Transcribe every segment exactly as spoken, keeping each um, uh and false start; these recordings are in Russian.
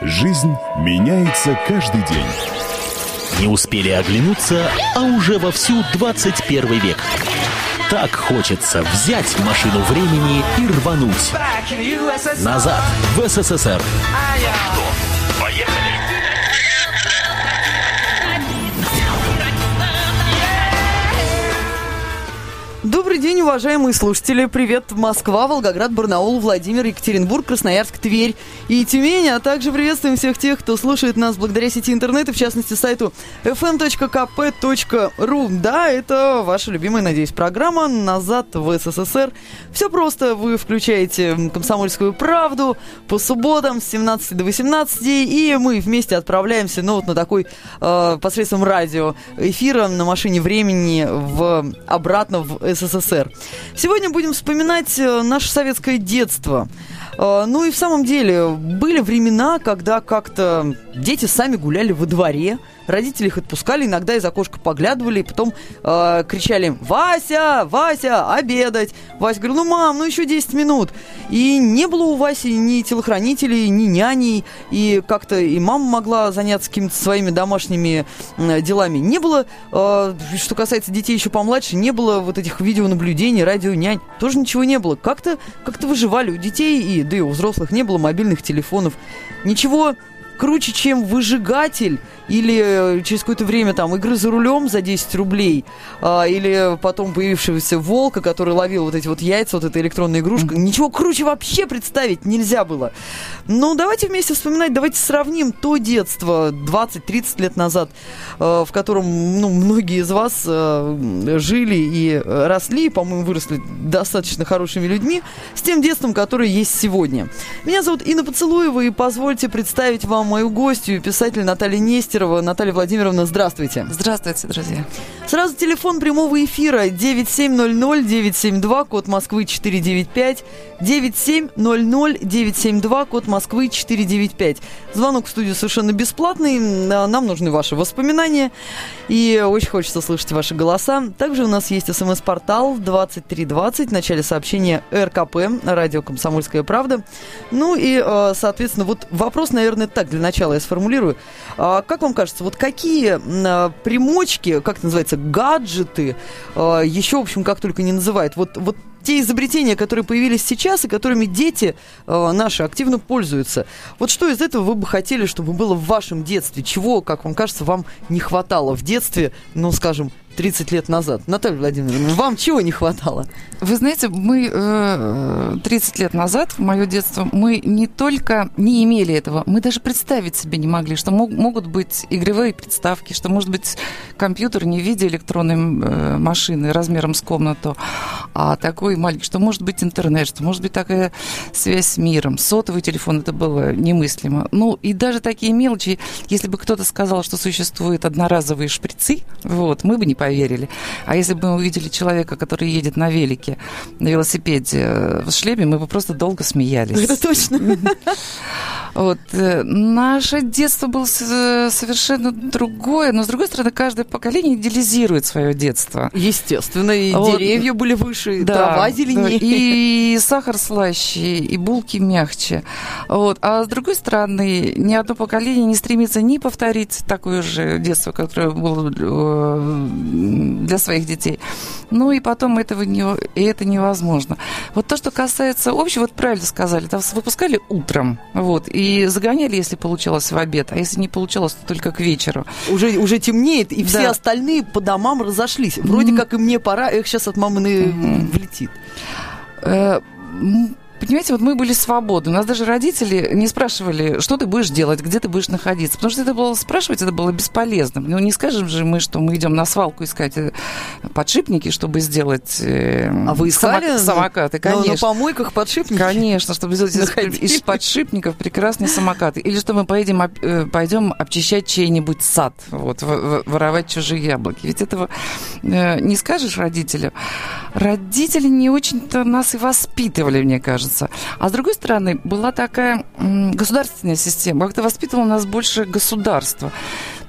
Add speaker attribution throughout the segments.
Speaker 1: Жизнь меняется каждый день.
Speaker 2: Не успели оглянуться, а уже вовсю двадцать первый век. Так хочется взять машину времени и рвануть назад, в СССР. Что? Поехали!
Speaker 3: Добрый день, уважаемые слушатели. Привет, Москва, Волгоград, Барнаул, Владимир, Екатеринбург, Красноярск, Тверь и Тюмень. А также приветствуем всех тех, кто слушает нас благодаря сети интернета, в частности, сайту эф эм точка ка пэ точка ру. Да, это ваша любимая, надеюсь, программа «Назад в СССР». Все просто. Вы включаете «Комсомольскую правду» по субботам с семнадцати до восемнадцати, и мы вместе отправляемся, ну, вот на такой, э, посредством радио, эфира на машине времени в, обратно в СССР. Сегодня будем вспоминать наше советское детство. Ну и в самом деле были времена, когда как-то дети сами гуляли во дворе, родители их отпускали, иногда из окошка поглядывали, и потом э, кричали: «Вася, Вася, обедать!» Вася говорил: «Ну, мам, ну еще десять минут». И не было у Васи ни телохранителей, ни няней, и как-то и мама могла заняться какими-то своими домашними э, делами. Не было, э, что касается детей еще помладше, не было вот этих видеонаблюдений, радионянь, тоже ничего не было. Как-то, как-то выживали у детей, и, да и у взрослых не было мобильных телефонов. Ничего круче, чем выжигатель или через какое-то время там игры за рулем за десять рублей, а, или потом появившегося волка, который ловил вот эти вот яйца, вот эта электронная игрушка. Ничего круче вообще представить нельзя было. Ну, давайте вместе вспоминать, давайте сравним то детство двадцать-тридцать лет назад, в котором, ну, многие из вас жили и росли, по-моему, выросли достаточно хорошими людьми, с тем детством, которое есть сегодня. Меня зовут Инна Поцелуева, и позвольте представить вам мою гостью, писатель Наталья Нестерова. Наталья Владимировна, здравствуйте.
Speaker 4: Здравствуйте, друзья.
Speaker 3: Сразу телефон прямого эфира девять семь ноль ноль девять семь два, код Москвы четыре девять пять, девять семь ноль ноль девять семь два, код Москвы четыре девять пять. Звонок в студию совершенно бесплатный, нам нужны ваши воспоминания, и очень хочется слышать ваши голоса. Также у нас есть смс-портал двадцать три двадцать, в начале сообщения эр ка пэ, радио «Комсомольская правда». Ну и, соответственно, вот вопрос, наверное, так, для начала я сформулирую. Как вам кажется, вот какие примочки, как это называется, гаджеты, еще, в общем, как только не называют, вот, вот те изобретения, которые появились сейчас и которыми дети э, наши активно пользуются. Вот что из этого вы бы хотели, чтобы было в вашем детстве? Чего, как вам кажется, вам не хватало в детстве, ну, скажем, тридцать лет назад? Наталья Владимировна, вам чего не хватало?
Speaker 4: Вы знаете, мы э, тридцать лет назад, в мое детство, мы не только не имели этого, мы даже представить себе не могли, что мог, могут быть игровые приставки, что может быть компьютер не в виде электронной э, машины размером с комнату, а такой маленький, что может быть интернет, что может быть такая связь с миром. Сотовый телефон, это было немыслимо. Ну, и даже такие мелочи, если бы кто-то сказал, что существуют одноразовые шприцы, вот, мы бы не поверили. А если бы мы увидели человека, который едет на велике, на велосипеде в шлеме, мы бы просто долго смеялись.
Speaker 3: Это точно.
Speaker 4: Вот. Наше детство было совершенно другое, но, с другой стороны, каждое поколение идеализирует свое детство.
Speaker 3: Естественно, и вот. Деревья были выше,
Speaker 4: да,
Speaker 3: трава зеленее.
Speaker 4: Да, и сахар слаще, и булки мягче. Вот. А с другой стороны, ни одно поколение не стремится ни повторить такое же детство, которое было для своих детей. Ну и потом этого не, и это невозможно. Вот то, что касается общего, вот правильно сказали, там выпускали утром, вот, и загоняли, если получалось, в обед, а если не получалось, то только к вечеру. Уже,
Speaker 3: уже темнеет, и да. Все остальные по домам разошлись. Вроде mm-hmm. как и мне пора, их сейчас от мамы mm-hmm. влетит.
Speaker 4: Понимаете, вот мы были свободны. У нас даже родители не спрашивали, что ты будешь делать, где ты будешь находиться. Потому что это было спрашивать, это было бесполезно. Ну, не скажем же мы, что мы идем на свалку искать подшипники, чтобы сделать
Speaker 3: а вы искали
Speaker 4: самокаты. Конечно.
Speaker 3: На, на помойках подшипники?
Speaker 4: Конечно, чтобы сделать из, из подшипников прекрасные самокаты. Или что мы поедем, пойдем обчищать чей-нибудь сад, вот, воровать чужие яблоки. Ведь этого не скажешь родителю. Родители не очень-то нас и воспитывали, мне кажется. А с другой стороны, была такая м, государственная система, как-то воспитывало нас больше государство.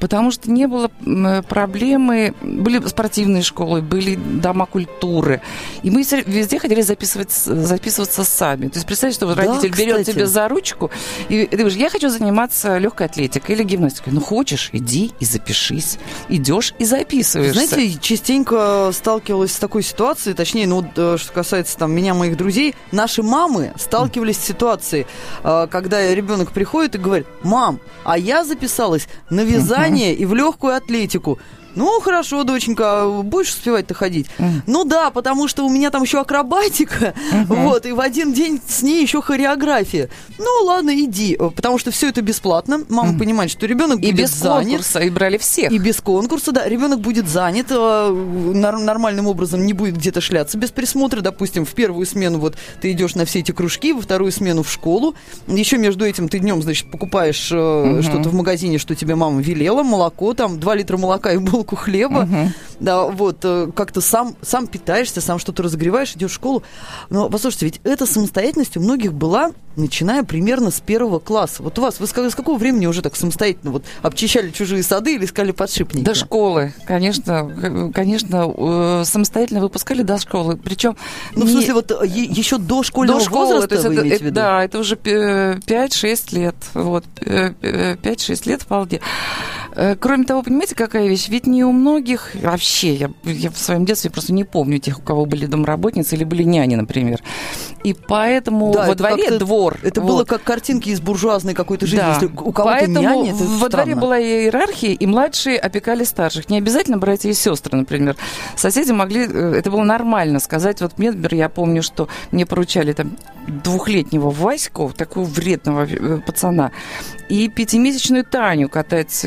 Speaker 4: потому что не было проблемы, были спортивные школы, были дома культуры, и мы везде хотели записывать, записываться сами. То есть представь, что вот да, родитель кстати. берет тебя за ручку, и ты говоришь, я хочу заниматься легкой атлетикой или гимнастикой. Ну, хочешь, иди и запишись. Идешь и записываешься.
Speaker 3: Знаете, частенько сталкивалась с такой ситуацией, точнее, ну, что касается там меня, моих друзей, наши мамы сталкивались с ситуацией, когда ребенок приходит и говорит: мам, а я записалась на вязание uh-huh. и в легкую атлетику. Ну, хорошо, доченька, будешь успевать-то ходить? Mm. Ну да, потому что у меня там еще акробатика, uh-huh. вот, и в один день с ней еще хореография. Ну, ладно, иди, потому что все это бесплатно. Мама uh-huh. понимает, что ребенок будет
Speaker 4: без
Speaker 3: занят.
Speaker 4: И без конкурса, и брали всех.
Speaker 3: И без конкурса, да. Ребенок будет занят, нормальным образом не будет где-то шляться без присмотра. Допустим, в первую смену вот ты идешь на все эти кружки, во вторую смену в школу. Еще между этим ты днем, значит, покупаешь uh-huh. что-то в магазине, что тебе мама велела, молоко, там, два литра молока и булку хлеба, uh-huh. да, вот, как-то сам, сам питаешься, сам что-то разогреваешь, идешь в школу. Но, послушайте, ведь эта самостоятельность у многих была, начиная примерно с первого класса. Вот у вас, вы с какого времени уже так самостоятельно вот обчищали чужие сады или искали подшипники?
Speaker 4: До школы, конечно, конечно, самостоятельно выпускали до школы, причем...
Speaker 3: Ну, не... в смысле, вот еще до школьного до школы, возраста, то есть вы это, имеете в виду?
Speaker 4: Да, это уже пять-шесть лет, вот, пять-шесть лет вполне. Кроме того, понимаете, какая вещь? Ведь не у многих, вообще, я, я в своем детстве просто не помню тех, у кого были домработницы или были няни, например. И поэтому да, во дворе двор.
Speaker 3: Это
Speaker 4: вот.
Speaker 3: было как картинки из буржуазной какой-то жизни.
Speaker 4: Да.
Speaker 3: Если у кого-то няня, это
Speaker 4: во
Speaker 3: странно.
Speaker 4: Дворе была иерархия, и младшие опекали старших. Не обязательно братья и сестры, например. Соседи могли, это было нормально сказать. Вот мне, например, я помню, что мне поручали там двухлетнего Ваську, такого вредного пацана, и пятимесячную Таню катать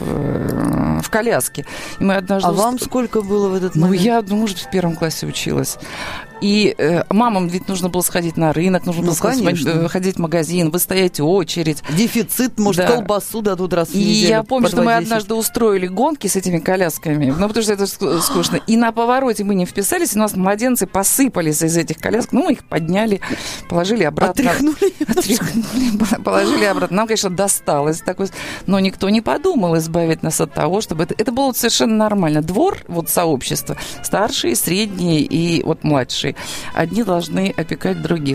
Speaker 4: в коляске. И мы однажды...
Speaker 3: А вам сколько было в этот момент?
Speaker 4: Ну, я, ну, может, в первом классе училась. И э, мамам ведь нужно было сходить на рынок, нужно ну, было сходить, ходить в магазин, выстоять очередь.
Speaker 3: Дефицит, может, да. колбасу дадут раз в неделю.
Speaker 4: И я помню, что мы однажды устроили гонки с этими колясками, ну, потому что это скучно. И на повороте мы не вписались, и у нас младенцы посыпались из этих колясок. Ну, мы их подняли, положили обратно.
Speaker 3: Отряхнули.
Speaker 4: Отряхнули, положили обратно. Нам, конечно, досталось такое, но никто не подумал избавить нас от того, чтобы... Это, это было совершенно нормально. Двор, вот сообщество, старшие, средние и вот младшие. Одни должны опекать других.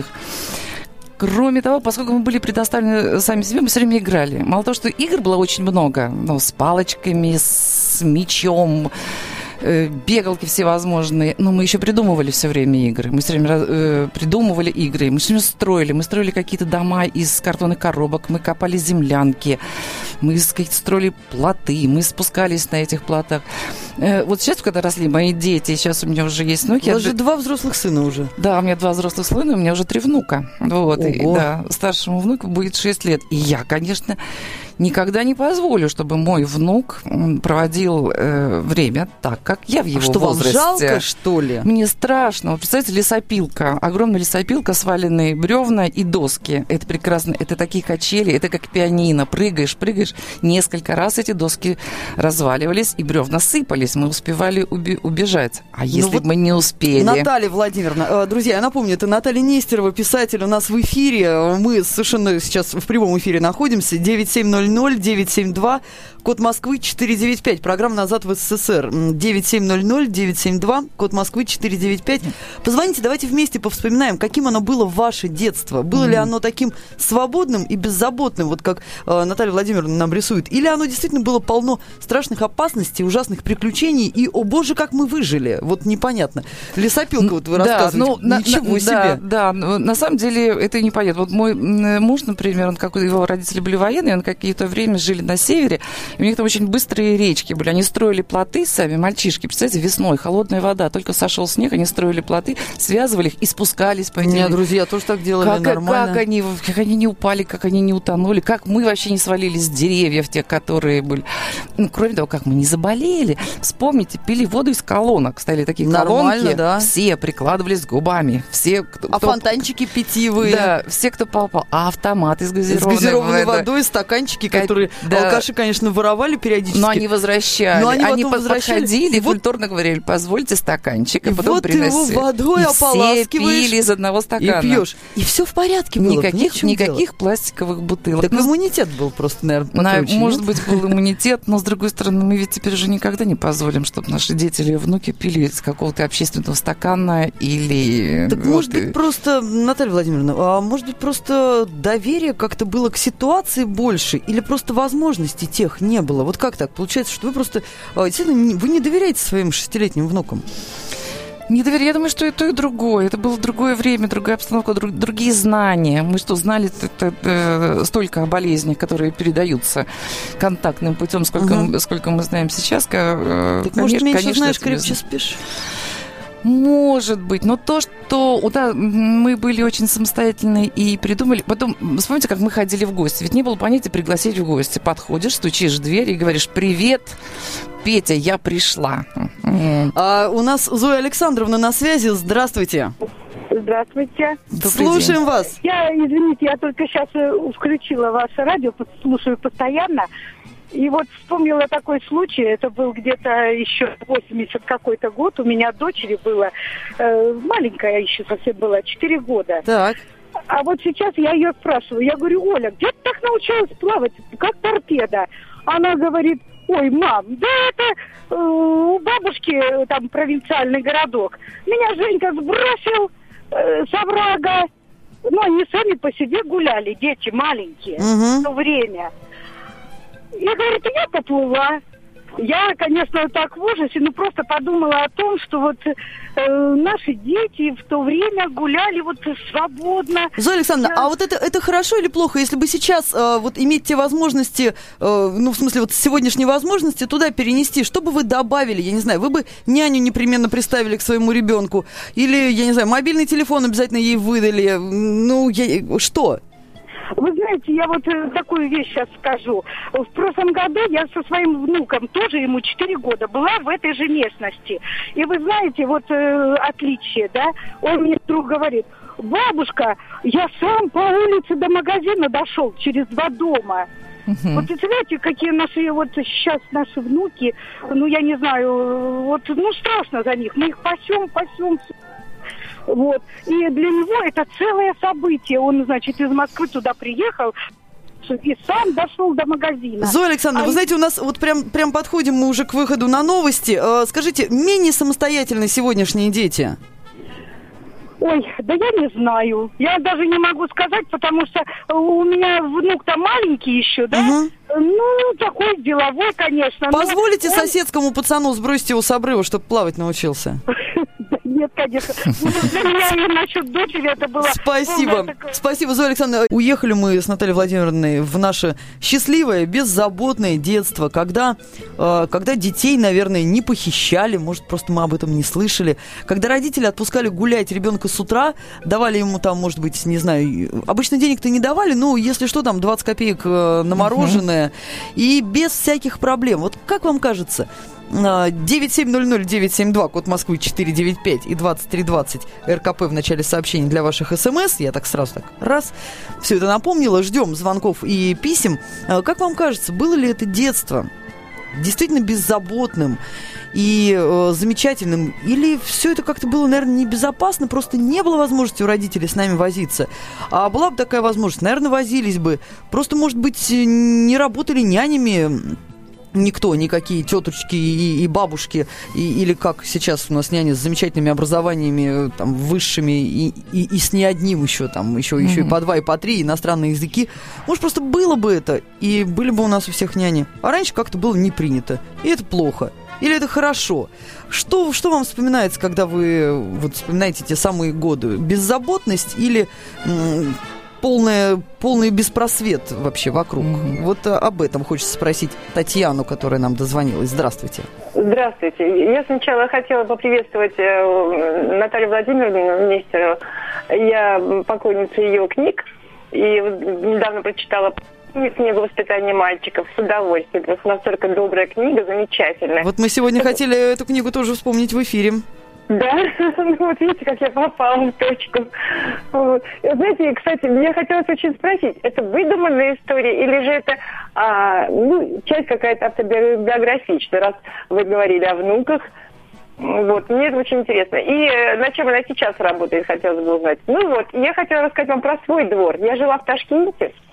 Speaker 4: Кроме того, поскольку мы были предоставлены сами себе, мы все время играли. Мало того, что игр было очень много, ну, с палочками, с мячом, бегалки всевозможные, но мы еще придумывали все время игры. Мы все время э, придумывали игры, мы все время строили. Мы строили какие-то дома из картонных коробок, мы копали землянки, мы строили плоты, мы спускались на этих плотах. Э, вот сейчас, когда росли мои дети, сейчас у меня уже есть внуки.
Speaker 3: У вас же два взрослых сына уже.
Speaker 4: Да, у меня два взрослых сына, у меня уже три внука. Вот, и, да, старшему внуку будет шесть лет. И я, конечно, никогда не позволю, чтобы мой внук проводил э, время так, как я в его
Speaker 3: а что,
Speaker 4: возрасте.
Speaker 3: Вам жалко, что ли?
Speaker 4: Мне страшно. Вот представьте, лесопилка. Огромная лесопилка, сваленные бревна и доски. Это прекрасно. Это такие качели, это как пианино. Прыгаешь, прыгаешь. Несколько раз эти доски разваливались, и бревна сыпались. Мы успевали уби- убежать. А если ну вот бы мы не успели?
Speaker 3: Наталья Владимировна, друзья, я напомню, это Наталья Нестерова, писатель, у нас в эфире. Мы совершенно сейчас в прямом эфире находимся. девять семь ноль ноль девять семь два, код Москвы четыреста девяносто пять. Программа «Назад в СССР». девять семь ноль ноль девять семь два, код Москвы четыреста девяносто пять. Позвоните, давайте вместе повспоминаем, каким оно было в ваше детство. Было mm-hmm. ли оно таким свободным и беззаботным, вот как э, Наталья Владимировна нам рисует? Или оно действительно было полно страшных опасностей, ужасных приключений и, о боже, как мы выжили? Вот непонятно. Лесопилка, вот вы
Speaker 4: да,
Speaker 3: рассказываете.
Speaker 4: Ну,
Speaker 3: Ничего
Speaker 4: на,
Speaker 3: себе.
Speaker 4: Да, да, на самом деле это непонятно. Вот мой муж, например, он, как его родители были военные, он какие-то время жили на севере, и у них там очень быстрые речки были. Они строили плоты сами, мальчишки. Представляете, весной, холодная вода, только сошел снег, они строили плоты, связывали их и спускались по этим.
Speaker 3: У меня друзья тоже так делали,
Speaker 4: как,
Speaker 3: нормально.
Speaker 4: Как они, как они не упали, как они не утонули, как мы вообще не свалились с деревьев, тех, которые были. Ну, кроме того, как мы не заболели. Вспомните, пили воду из колонок. Стояли такие
Speaker 3: нормально,
Speaker 4: колонки,
Speaker 3: да.
Speaker 4: Все прикладывались губами. Все, кто,
Speaker 3: а
Speaker 4: кто...
Speaker 3: фонтанчики питьевые.
Speaker 4: Да, все, кто попал. А автоматы с газированной,
Speaker 3: с газированной водой, стаканчики,
Speaker 4: как...
Speaker 3: которые
Speaker 4: да.
Speaker 3: алкаши, конечно, воровали периодически.
Speaker 4: Но они возвращали.
Speaker 3: Но они,
Speaker 4: они
Speaker 3: возвращали.
Speaker 4: подходили и
Speaker 3: вот...
Speaker 4: культурно говорили, позвольте стаканчик, и,
Speaker 3: и
Speaker 4: потом
Speaker 3: вот
Speaker 4: приносили.
Speaker 3: Ты его водой
Speaker 4: и
Speaker 3: ополаскиваешь.
Speaker 4: Все пили из одного стакана.
Speaker 3: И пьешь. И все в порядке было.
Speaker 4: Никаких, никаких пластиковых бутылок.
Speaker 3: Так
Speaker 4: ну,
Speaker 3: иммунитет был просто, наверное,
Speaker 4: На, может быть, был иммунитет, но, с другой стороны, мы ведь теперь уже никогда не позволим, чтобы наши дети или внуки пили из какого-то общественного стакана или...
Speaker 3: Так,
Speaker 4: вот,
Speaker 3: может быть, просто, Наталья Владимировна, а может быть, просто доверие как-то было к ситуации больше, или просто возможностей тех не было? Вот как так? Получается, что вы просто... Действительно, вы не доверяете своим шестилетним внукам?
Speaker 4: Не доверяю. Я думаю, что и то, и другое. Это было другое время, другая обстановка, друг, другие знания. Мы что, знали это, это, столько о болезнях, которые передаются контактным путем, сколько, угу. сколько мы знаем сейчас. Э,
Speaker 3: так,
Speaker 4: конечно,
Speaker 3: может, меньше
Speaker 4: конечно,
Speaker 3: знаешь, крепче спишь?
Speaker 4: Может быть, но то, что да, мы были очень самостоятельны и придумали... Потом, вспомните, как мы ходили в гости. Ведь не было понятия пригласить в гости. Подходишь, стучишь в дверь и говоришь: «Привет, Петя, я пришла».
Speaker 3: А у нас Зоя Александровна на связи. Здравствуйте.
Speaker 5: Здравствуйте.
Speaker 3: Добрый Слушаем день. Вас.
Speaker 5: Я, извините, я только сейчас включила ваше радио, слушаю постоянно. И вот вспомнила такой случай, это был где-то еще восемьдесят какой-то год, у меня дочери было, э, маленькая еще совсем была, четыре года.
Speaker 3: Так.
Speaker 5: А вот сейчас я ее спрашиваю, я говорю: Оля, где ты так научилась плавать, как торпеда? Она говорит: ой, мам, да это э, у бабушки там провинциальный городок. Меня Женька сбросил э, с оврага, ну они сами по себе гуляли, дети маленькие, угу. в то время. И, говорит, я поплыла. Я, конечно, так в ужасе, но просто подумала о том, что вот э, наши дети в то время гуляли вот свободно.
Speaker 3: Зоя Александровна, я... а вот это, это хорошо или плохо, если бы сейчас э, вот иметь те возможности, э, ну, в смысле, вот сегодняшние возможности туда перенести, что бы вы добавили, я не знаю, вы бы няню непременно приставили к своему ребенку, или, я не знаю, мобильный телефон обязательно ей выдали, ну, я... что?
Speaker 5: Вы знаете, я вот э, такую вещь сейчас скажу. В прошлом году я со своим внуком, тоже ему четыре года, была в этой же местности. И вы знаете, вот э, отличие, да? Он мне вдруг говорит: бабушка, я сам по улице до магазина дошел через два дома. Uh-huh. Вот представляете, какие наши вот сейчас наши внуки, ну я не знаю, вот ну страшно за них. Мы их пасем, пасем. Вот. И для него это целое событие. Он, значит, из Москвы туда приехал и сам дошел до магазина.
Speaker 3: Зоя Александровна, а вы знаете, у нас вот прям, прям подходим мы уже к выходу на новости. Э, скажите, менее самостоятельны сегодняшние дети?
Speaker 5: Ой, да я не знаю. Я даже не могу сказать, потому что у меня внук-то маленький еще, да? Угу. Ну, такой деловой, конечно.
Speaker 3: Позволите он... соседскому пацану сбросить его с обрыва, чтобы плавать научился?
Speaker 5: Нет, конечно. Для меня и насчет дочери это было...
Speaker 3: Спасибо. Спасибо, Зоя Александровна. Уехали мы с Натальей Владимировной в наше счастливое, беззаботное детство, когда, э, когда детей, наверное, не похищали, может, просто мы об этом не слышали, когда родители отпускали гулять ребенка с утра, давали ему там, может быть, не знаю, обычно денег-то не давали, ну, если что, там двадцать копеек э, на мороженое, и без всяких проблем. Вот как вам кажется... девять семь ноль ноль девять семь два, код Москвы четыре девять пять и двадцать три двадцать РКП в начале сообщений для ваших смс. Я так сразу так раз все это напомнила. Ждем звонков и писем. Как вам кажется, было ли это детство действительно беззаботным и э, замечательным? Или все это как-то было, наверное, небезопасно, просто не было возможности у родителей с нами возиться? А была бы такая возможность, наверное, возились бы. Просто, может быть, не работали нянями никто, никакие тетушки и, и бабушки, и, или как сейчас у нас няни с замечательными образованиями, там, высшими, и, и, и с не одним еще, там, еще, mm-hmm. еще и по два, и по три, иностранные языки. Может, просто было бы это, и были бы у нас у всех няни. А раньше как-то было не принято, и это плохо. Или это хорошо? Что, что вам вспоминается, когда вы вот, вспоминаете те самые годы? Беззаботность или... М- Полная, полный беспросвет вообще вокруг. Mm-hmm. Вот а, об этом хочется спросить Татьяну, которая нам дозвонилась. Здравствуйте.
Speaker 6: Здравствуйте. Я сначала хотела поприветствовать э, Наталью Владимировну Нестерову. Я поклонница ее книг. И недавно прочитала «Книгу воспитания мальчиков» с удовольствием. Это настолько добрая книга, замечательная.
Speaker 3: Вот мы сегодня хотели эту книгу тоже вспомнить в эфире.
Speaker 6: Да, ну вот видите, как я попала в точку. Вот. Знаете, кстати, мне хотелось очень спросить, это выдуманная история или же это а, ну, часть какая-то автобиографичная, раз вы говорили о внуках. Вот, мне это очень интересно. И э, на чем она сейчас работает, хотелось бы узнать. Ну вот, я хотела рассказать вам про свой двор. Я жила в Ташкенте.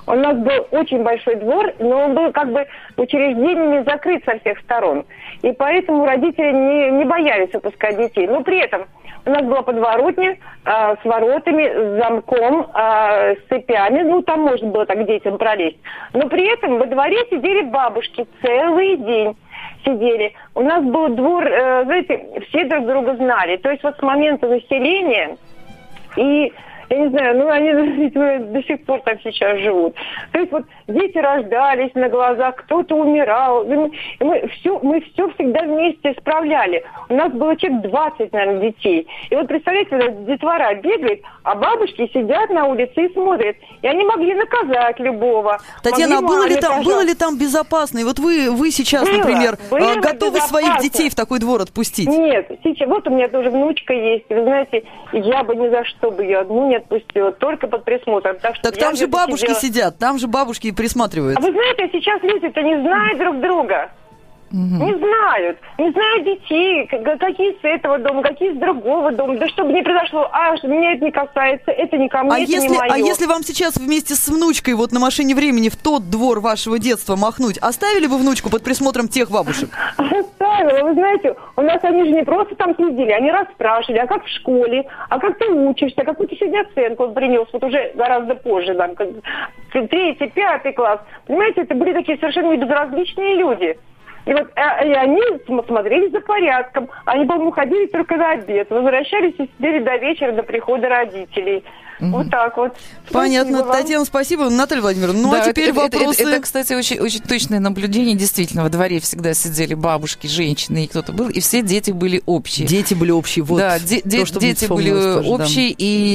Speaker 6: У нас был очень большой двор, но он был как бы учреждениями закрыт со всех сторон. И поэтому родители не, не боялись выпускать детей. Но при этом у нас была подворотня а, с воротами, с замком, а, с цепями. Ну, там можно было так детям пролезть. Но при этом во дворе сидели бабушки целый день. Сидели. У нас был двор, э, знаете, все друг друга знали. То есть вот с момента заселения и... Я не знаю, ну они видимо, до сих пор там сейчас живут. То есть вот дети рождались на глазах, кто-то умирал. И мы, и мы, все, мы все всегда вместе справляли. У нас было человек двадцать, наверное, детей. И вот представляете, когда детвора бегает, а бабушки сидят на улице и смотрят. И они могли наказать любого.
Speaker 3: Татьяна, а было ли, там,
Speaker 6: пожалуйста.
Speaker 3: было ли там безопасно? И вот вы, вы сейчас,
Speaker 6: было,
Speaker 3: например,
Speaker 6: было
Speaker 3: готовы
Speaker 6: безопасно.
Speaker 3: своих детей в такой двор отпустить?
Speaker 6: Нет, сейчас, вот у меня тоже внучка есть. Вы знаете, я бы ни за что бы ее одну не отпустила, только под присмотром. Так, что
Speaker 3: Так там же бабушки
Speaker 6: сидела...
Speaker 3: сидят, там же бабушки и присматривают.
Speaker 6: А вы знаете, сейчас люди-то не знают друг друга.
Speaker 4: Мгм.
Speaker 6: Не знают. Не знают детей, к- какие с этого дома, какие с другого дома. Да чтобы не произошло, а что меня это не касается, это не ко мне,
Speaker 3: А
Speaker 6: это
Speaker 3: если,
Speaker 6: не мое.
Speaker 3: а если вам сейчас вместе с внучкой вот на машине времени в тот двор вашего детства махнуть, оставили бы внучку под присмотром тех бабушек?
Speaker 6: Оставила. Вы знаете, у нас они же не просто там сидели, они расспрашивали, а как в школе, а как ты учишься, какую ты сегодня оценку он принес, вот уже гораздо позже, там, как третий, пятый класс. Понимаете, это были такие совершенно безразличные люди. И вот а, и они смотрели за порядком. Они, по-моему, ходили только на обед, возвращались и сидели до вечера, до прихода родителей.
Speaker 4: Мгм.
Speaker 6: Вот так вот.
Speaker 3: Понятно.
Speaker 6: Спасибо вам.
Speaker 3: Татьяна, спасибо. Наталья Владимировна, ну
Speaker 4: Да,
Speaker 3: а теперь
Speaker 4: это, это-
Speaker 3: вопросы...
Speaker 4: Это, это, кстати, очень, очень точное наблюдение. Действительно, во дворе всегда сидели бабушки, женщины, и кто-то был, и все дети были общие.
Speaker 3: Дети были общие, вот.
Speaker 4: Да, де- де-
Speaker 3: то, что
Speaker 4: дети
Speaker 3: мне
Speaker 4: были
Speaker 3: вспомнилось тоже, да.
Speaker 4: общие,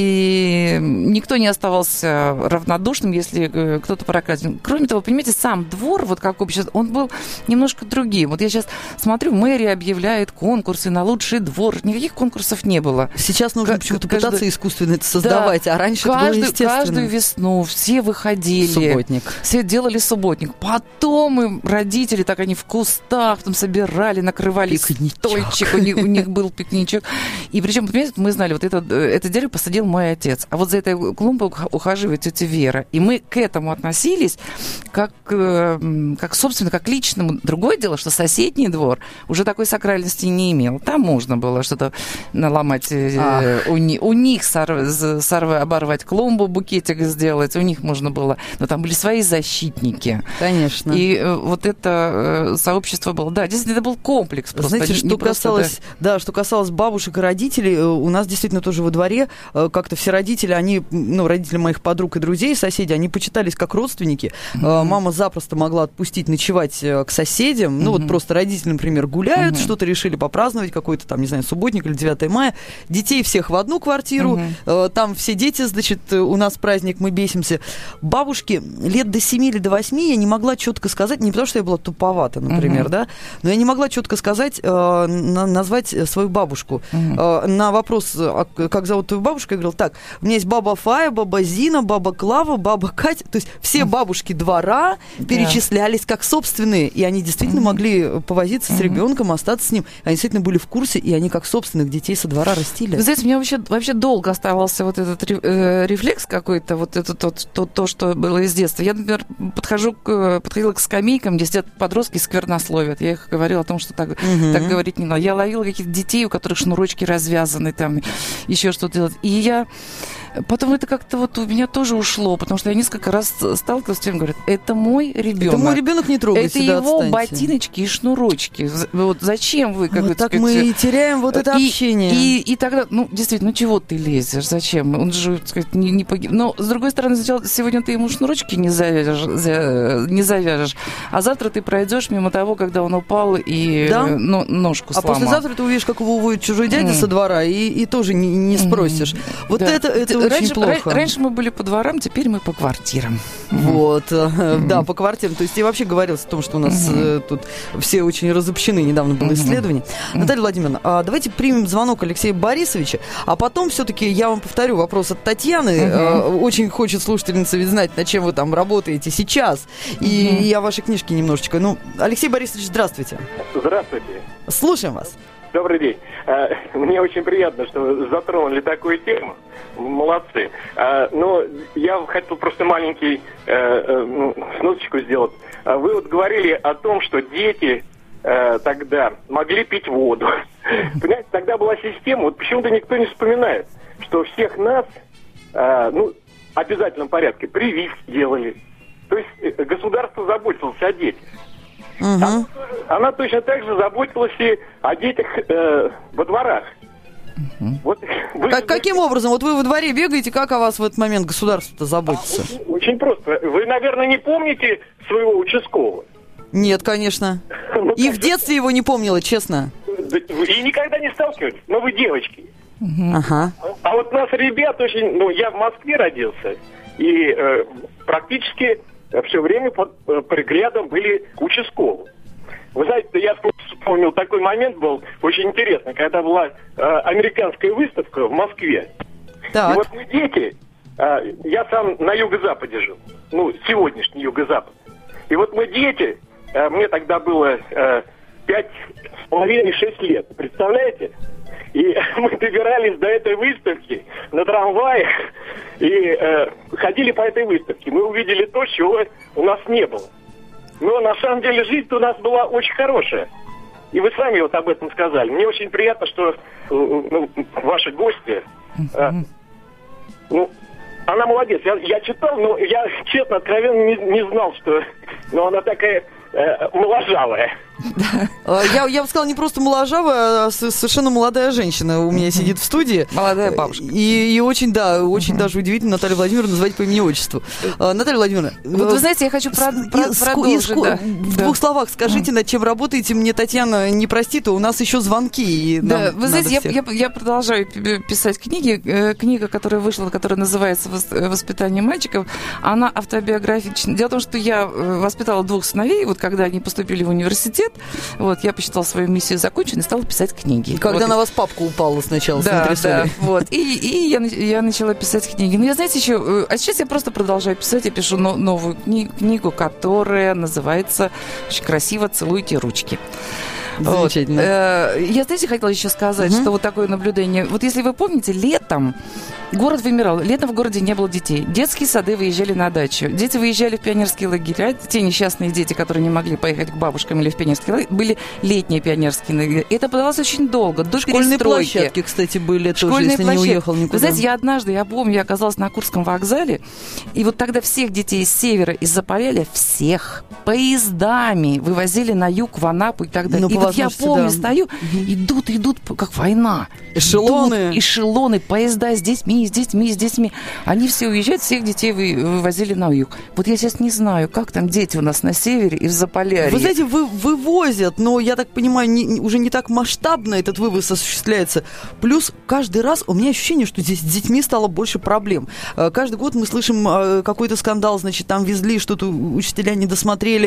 Speaker 4: и никто не оставался равнодушным, если э, кто-то прокраден. Кроме того, понимаете, сам двор, вот как общество, он был немножко другим. Вот я сейчас смотрю, мэрия объявляет конкурсы на лучший двор. Никаких конкурсов не было.
Speaker 3: Сейчас нужно
Speaker 4: К-
Speaker 3: почему-то
Speaker 4: каждый-
Speaker 3: пытаться искусственно это создавать, а раньше это было
Speaker 4: Каждую,
Speaker 3: естественно.
Speaker 4: каждую весну все выходили.
Speaker 3: Субботник.
Speaker 4: Все делали субботник. Потом им родители, так они в кустах там собирали, накрывали
Speaker 3: Пикничок.
Speaker 4: стольчик. У них, у них был пикничок. И причем, понимаете, мы знали, вот это, это дерево посадил мой отец. А вот за этой клумбой ухаживает тетя Вера. И мы к этому относились как, э, как собственно, как к личному. Другое дело, что соседний двор уже такой сакральности не имел. Там можно было что-то наломать. э, у, ни- у них сорв- з- сорв- оборвать клумбу, букетик сделать. У них можно было. Но там были свои защитники.
Speaker 3: Конечно.
Speaker 4: И э, вот это э, сообщество было. Да, действительно, это был комплекс. Просто.
Speaker 3: Знаете,
Speaker 4: Не-
Speaker 3: что
Speaker 4: не просто,
Speaker 3: касалось, да, что касалось бабушек и родителей, э, у нас действительно тоже во дворе э, как-то все родители, они, ну, родители моих подруг и друзей, соседи, они почитались как родственники. Э, Мама запросто могла отпустить ночевать э, к соседям. Ну, вот просто родители, например, гуляют,
Speaker 4: Мгм.
Speaker 3: что-то решили попраздновать, какой-то там, не знаю, субботник или девятое мая. Детей всех в одну квартиру,
Speaker 4: Мгм.
Speaker 3: э, там все дети, значит, э, у нас праздник, мы бесимся. Бабушки лет до семи или до восьми я не могла четко сказать, не потому что я была туповата, например,
Speaker 4: Мгм.
Speaker 3: да, но я не могла четко сказать, э, на- назвать свою бабушку.
Speaker 4: Мгм.
Speaker 3: Э, на вопрос, а как зовут твою бабушку, я говорила, так, у меня есть баба Фая, баба Зина, баба Клава, баба Катя. То есть все бабушки двора
Speaker 4: Да.
Speaker 3: перечислялись как собственные, и они действительно
Speaker 4: Мгм.
Speaker 3: могли повозиться с
Speaker 4: Мгм.
Speaker 3: ребенком, остаться с ним. Они действительно были в курсе, и они как собственных детей со двора растили.
Speaker 4: Вы знаете, у меня вообще, вообще долго оставался вот этот ре- э, рефлекс какой-то, вот это то, то, то, что было из детства. Я, например, подхожу к, подходила к скамейкам, где сидят подростки и сквернословят. Я их говорила о том, что так,
Speaker 3: Мгм.
Speaker 4: так говорить не надо. Я ловила каких-то детей, у которых шнурочки развязаны, там еще что-то делать. И я... Потом это как-то вот у меня тоже ушло, потому что я несколько раз сталкивалась с тем, говорят, это мой ребенок.
Speaker 3: Это мой ребенок, не трогайте,
Speaker 4: Это
Speaker 3: да,
Speaker 4: его
Speaker 3: отстаньте.
Speaker 4: ботиночки и шнурочки. З- Вот зачем вы, как
Speaker 3: Вот
Speaker 4: бы,
Speaker 3: так
Speaker 4: сказать,
Speaker 3: мы и теряем вот это
Speaker 4: и,
Speaker 3: общение.
Speaker 4: И, и тогда, ну, действительно, ну чего ты лезешь? Зачем? Он же, так сказать, не, не погиб. Но, с другой стороны, сначала сегодня ты ему шнурочки не завяжешь, за- не завяжешь, а завтра ты пройдешь мимо того, когда он упал и
Speaker 3: Да?
Speaker 4: э, но- ножку
Speaker 3: А
Speaker 4: сломал.
Speaker 3: послезавтра ты увидишь, как его уводит чужой дядя
Speaker 4: Мгм.
Speaker 3: со двора, и, и тоже не, не спросишь. Вот
Speaker 4: Да.
Speaker 3: это, это
Speaker 4: Раньше-
Speaker 3: очень плохо.
Speaker 4: ра- Раньше мы были по дворам, теперь мы по квартирам.
Speaker 3: Вот, э, да, по квартирам. То есть я вообще говорила о том, что у нас э, тут все очень разобщены. Недавно было исследование. Наталья Владимировна, а давайте примем звонок Алексея Борисовича, а потом все-таки я вам повторю вопрос от Татьяны. Э, Очень хочет слушательница ведь знать, над чем вы там работаете сейчас. И я ваши книжки немножечко. Ну, Алексей Борисович, здравствуйте.
Speaker 7: Здравствуйте.
Speaker 3: Слушаем вас.
Speaker 7: Добрый день. Мне очень приятно, что вы затронули такую тему. Молодцы. Но я хотел просто маленький ну, сносочку сделать. Вы вот говорили о том, что дети тогда могли пить воду. Понимаете, тогда была система, вот почему-то никто не вспоминает, что всех нас, ну, в обязательном порядке прививки делали. То есть государство заботилось о детях. Угу. Она, она точно так же заботилась и о детях э, во дворах. Угу. Вот, вы,
Speaker 3: как, каким образом? Вот вы во дворе бегаете, как о вас в этот момент государство-то заботится?
Speaker 7: А, очень, очень просто. Вы, наверное, не помните своего участкового?
Speaker 3: Нет, конечно. Ну, и в детстве его не помнила, честно.
Speaker 7: И никогда не сталкивались. Но вы девочки.
Speaker 3: Угу. Ага.
Speaker 7: А вот нас ребят очень... Ну, я в Москве родился. И э, практически... все время под э, приглядом были участковые. Вы знаете, я вспомнил, такой момент был очень интересный, когда была э, американская выставка в Москве. Так. И вот мы дети, э, я сам на юго-западе жил, ну, сегодняшний юго-запад. И вот мы дети, э, мне тогда было э, пять с половиной шесть лет, представляете? И мы добирались до этой выставки на трамваях и э, ходили по этой выставке. Мы увидели то, чего у нас не было. Но на самом деле жизнь у нас была очень хорошая. И вы сами вот об этом сказали. Мне очень приятно, что ну, ваши гости... Э, ну, она молодец. Я, я читал, но я, честно, откровенно не, не знал, что... Но она такая э, моложавая.
Speaker 3: Я, я бы сказала, не просто моложавая, а совершенно молодая женщина у меня сидит в студии.
Speaker 4: Молодая бабушка.
Speaker 3: И, и очень, да, очень даже удивительно Наталью Владимировну назвать по имени-отчеству. Наталья Владимировна.
Speaker 4: Вот вы знаете, я хочу прод- прод- продолжить.
Speaker 3: Ску-
Speaker 4: да.
Speaker 3: В
Speaker 4: да.
Speaker 3: двух словах скажите, над чем работаете. Мне Татьяна не простит, а у нас еще звонки. И
Speaker 4: да, вы знаете, я, я, я продолжаю писать книги. Книга, которая вышла, которая называется «Воспитание мальчиков», она автобиографична. Дело в том, что я воспитала двух сыновей, вот когда они поступили в университет. Вот, я посчитала свою миссию законченной и стала писать книги.
Speaker 3: Когда
Speaker 4: вот.
Speaker 3: на вас папка упала сначала с
Speaker 4: да,
Speaker 3: антресолей.
Speaker 4: Да, вот. И, и я, я начала писать книги. Но я, знаете, еще... А сейчас я просто продолжаю писать. Я пишу но, новую кни, книгу, которая называется очень красиво «Целуйте ручки».
Speaker 3: Замечательно.
Speaker 4: Вот. Я, знаете, хотела еще сказать, угу. что вот такое наблюдение. Вот если вы помните, летом город вымирал. Летом в городе не было детей. Детские сады выезжали на дачу. Дети выезжали в пионерские лагеря. Те несчастные дети, которые не могли поехать к бабушкам или в пионерские лагеря, были летние пионерские лагеря. Это подавалось очень долго, до
Speaker 3: Школьные
Speaker 4: перестройки.
Speaker 3: площадки, кстати, были
Speaker 4: Школьные
Speaker 3: тоже, если
Speaker 4: площадки.
Speaker 3: не уехал никуда.
Speaker 4: Вы знаете, я однажды, я помню, я оказалась на Курском вокзале, и вот тогда всех детей из севера, из Заполярья, всех поездами вывозили на юг, в Анапу и так далее.
Speaker 3: Ну,
Speaker 4: и вот я помню,
Speaker 3: да.
Speaker 4: стою, идут, идут, как война.
Speaker 3: Эшелоны.
Speaker 4: Идут эшелоны, поезда с детьми, с детьми, с детьми. Они все уезжают, всех детей вы, вывозили на юг. Вот я сейчас не знаю, как там дети у нас на севере и в Заполярье.
Speaker 3: Вы знаете, вы, вывозят, но, я так понимаю, не, уже не так масштабно этот вывоз осуществляется. Плюс каждый раз у меня ощущение, что здесь с детьми стало больше проблем. Каждый год мы слышим какой-то скандал, значит, там везли, что-то учителя не досмотрели,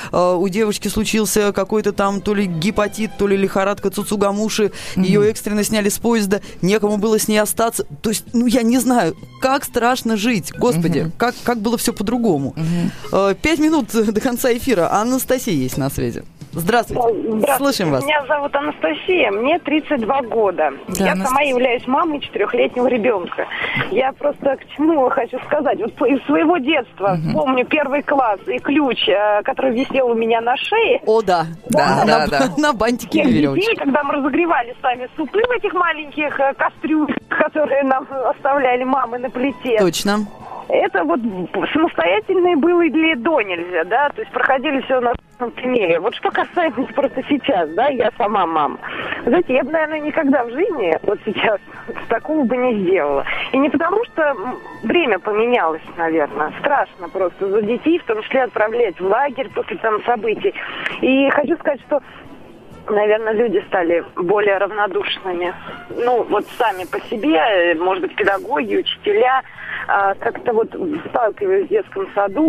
Speaker 3: у девочки случился какой-то там то ли гепатит, то ли лихорадка Цуцугамуши, mm-hmm. ее экстренно сняли с поезда, некому было с ней остаться. То есть, ну, я не знаю, как страшно жить, господи, mm-hmm. как, как было все по-другому. Mm-hmm. Пять минут до конца эфира. Анастасия есть на связи. Здравствуйте.
Speaker 5: Здравствуйте.
Speaker 3: Слышим вас.
Speaker 5: Меня зовут Анастасия, мне тридцать два года.
Speaker 4: Да,
Speaker 5: я
Speaker 4: Анастасия.
Speaker 5: сама являюсь мамой четырехлетнего ребенка. Я просто к чему хочу сказать. Вот из своего детства угу. помню первый класс и ключ, который висел у меня на шее.
Speaker 3: О, да. Да,
Speaker 4: да,
Speaker 3: на,
Speaker 4: да.
Speaker 3: на бантике или веревочке.
Speaker 5: Детей, когда мы разогревали сами супы в этих маленьких кастрюлях, которые нам оставляли мамы на плите.
Speaker 3: Точно.
Speaker 5: Это вот самостоятельные было и для до нельзя, да, то есть проходили все на примере. Вот что касается просто сейчас, да, я сама мама. Знаете, я бы, наверное, никогда в жизни вот сейчас такого бы не сделала. И не потому, что время поменялось, наверное. Страшно просто за детей, в том числе отправлять в лагерь после там событий. И хочу сказать, что наверное, люди стали более равнодушными. Ну, вот сами по себе, может быть, педагоги, учителя, как-то вот сталкиваюсь в детском саду,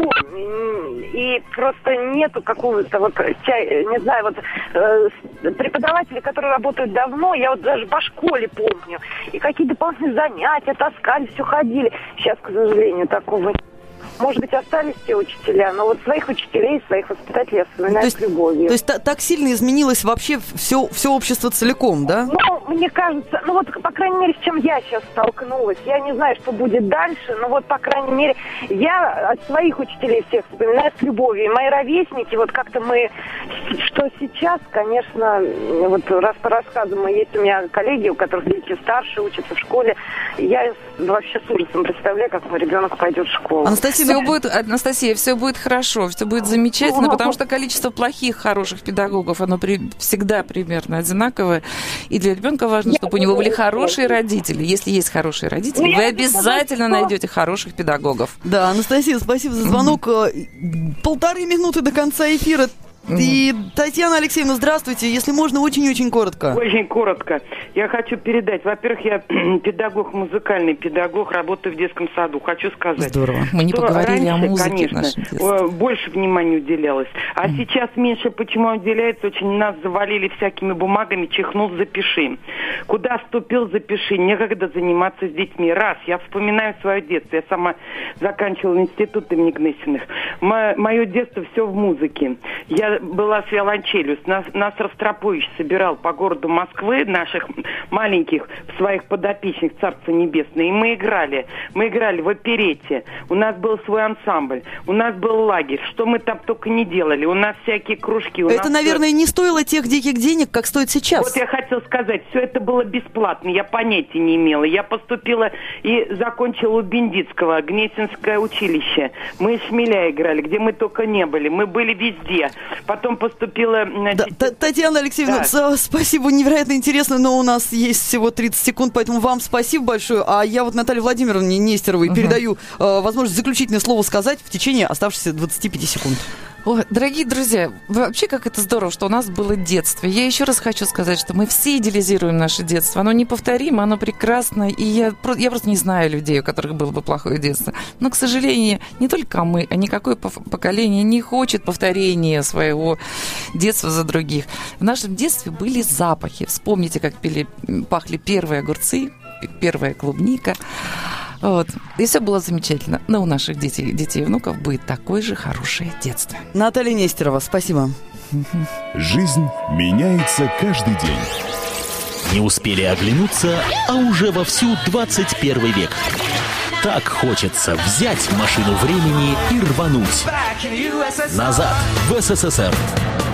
Speaker 5: и просто нету какого-то вот, не знаю, вот преподаватели, которые работают давно, я вот даже по школе помню, и какие дополнительные занятия таскали, все ходили. Сейчас, к сожалению, такого нет.
Speaker 6: может быть, остались те учителя, но вот своих учителей, своих воспитателей я вспоминаю
Speaker 3: то есть,
Speaker 6: с любовью.
Speaker 3: То есть та- так сильно изменилось вообще все, все общество целиком, да?
Speaker 6: Ну, мне кажется, ну вот, по крайней мере, с чем я сейчас столкнулась, я не знаю, что будет дальше, но вот, по крайней мере, я от своих учителей всех вспоминаю с любовью. И мои ровесники, вот как-то мы, что сейчас, конечно, вот раз по рассказам, есть у меня коллеги, у которых дети старше, учатся в школе, я вообще с ужасом представляю, как мой ребенок пойдет в школу.
Speaker 3: Анастасия,
Speaker 4: Все будет, Анастасия, все будет хорошо, все будет замечательно, потому что количество плохих, хороших педагогов, оно при, всегда примерно одинаковое. И для ребенка важно,
Speaker 6: Я
Speaker 4: чтобы у него были
Speaker 6: понимаю,
Speaker 4: хорошие родители. Если есть хорошие родители,
Speaker 6: Ну,
Speaker 4: вы
Speaker 6: я
Speaker 4: обязательно
Speaker 6: сказать,
Speaker 4: найдете хороших педагогов.
Speaker 3: Да, Анастасия, спасибо за звонок. Полторы минуты до конца эфира. И, Татьяна Алексеевна, здравствуйте. Если можно, очень-очень коротко.
Speaker 8: Очень коротко. Я хочу передать. Во-первых, я педагог, музыкальный педагог, работаю в детском саду. Хочу сказать.
Speaker 3: Здорово.
Speaker 4: Мы не
Speaker 8: что
Speaker 4: поговорили
Speaker 8: раньше,
Speaker 4: о музыке
Speaker 8: конечно,
Speaker 4: в нашем детстве.
Speaker 8: больше внимания уделялось. А mm. сейчас меньше. Почему уделяется? Очень нас завалили всякими бумагами. Чихнул, запиши. Куда вступил, запиши. Некогда заниматься с детьми. Раз. Я вспоминаю свое детство. Я сама заканчивала институт имени Гнесиных. Мое детство все в музыке. Я была с виолончелью. Нас, нас Ростропович собирал по городу Москвы, наших маленьких, своих подопечных, Царство Небесное. И мы играли. Мы играли в оперете. У нас был свой ансамбль. У нас был лагерь. Что мы там только не делали. У нас всякие кружки. У
Speaker 3: Это,
Speaker 8: нас
Speaker 3: наверное,
Speaker 8: все...
Speaker 3: не стоило тех диких денег, как стоит сейчас.
Speaker 8: Вот я хотела сказать, все это было бесплатно. Я понятия не имела. Я поступила и закончила у Бендицкого, Гнесинское училище. Мы шмеля играли, где мы только не были. Мы были везде. Потом поступила... Значит...
Speaker 3: Да, Татьяна Алексеевна, да. Спасибо, невероятно интересно, но у нас есть всего тридцать секунд, поэтому вам спасибо большое. А я вот Наталье Владимировне Нестеровой uh-huh. передаю э, возможность заключительное слово сказать в течение оставшихся двадцати пяти секунд.
Speaker 4: Ой, дорогие друзья, вообще как это здорово, что у нас было детство. Я еще раз хочу сказать, что мы все идеализируем наше детство. Оно неповторимо, оно прекрасно. И я, я просто не знаю людей, у которых было бы плохое детство. Но, к сожалению, не только мы, а никакое поколение не хочет повторения своего детства за других. В нашем детстве были запахи. Вспомните, как пили, пахли первые огурцы, первая клубника. Вот. И все было замечательно. Но у наших детей, детей и внуков будет такое же хорошее детство.
Speaker 3: Наталья Нестерова, спасибо.
Speaker 1: Жизнь меняется каждый день.
Speaker 2: Не успели оглянуться, а уже вовсю двадцать первый век. Так хочется взять машину времени и рвануть назад в СССР.